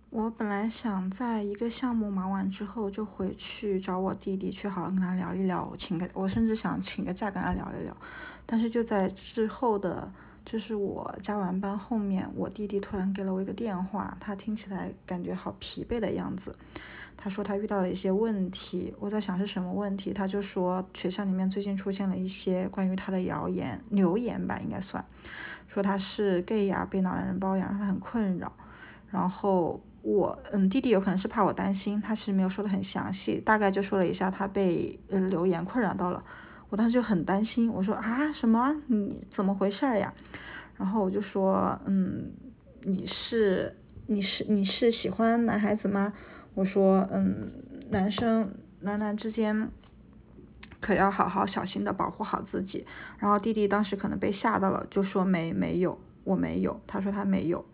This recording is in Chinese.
我本来想在一个项目忙完之后就回去找我弟弟，去好好跟他聊一聊，我甚至想请个假跟他聊一聊。但是就在之后的，就是我加完班后面，我弟弟突然给了我一个电话，他听起来感觉好疲惫的样子。他说他遇到了一些问题，我在想是什么问题，他就说学校里面最近出现了一些关于他的流言吧，应该算，说他是 gay 呀，被老男人包养，让他很困扰。然后弟弟有可能是怕我担心，他其实没有说的很详细，大概就说了一下他被流言困扰到了。我当时就很担心，我说啊什么？你怎么回事呀？然后我就说你是你是喜欢男孩子吗？我说男之间可要好好小心的保护好自己。然后弟弟当时可能被吓到了，就说没有，我没有，他说他没有。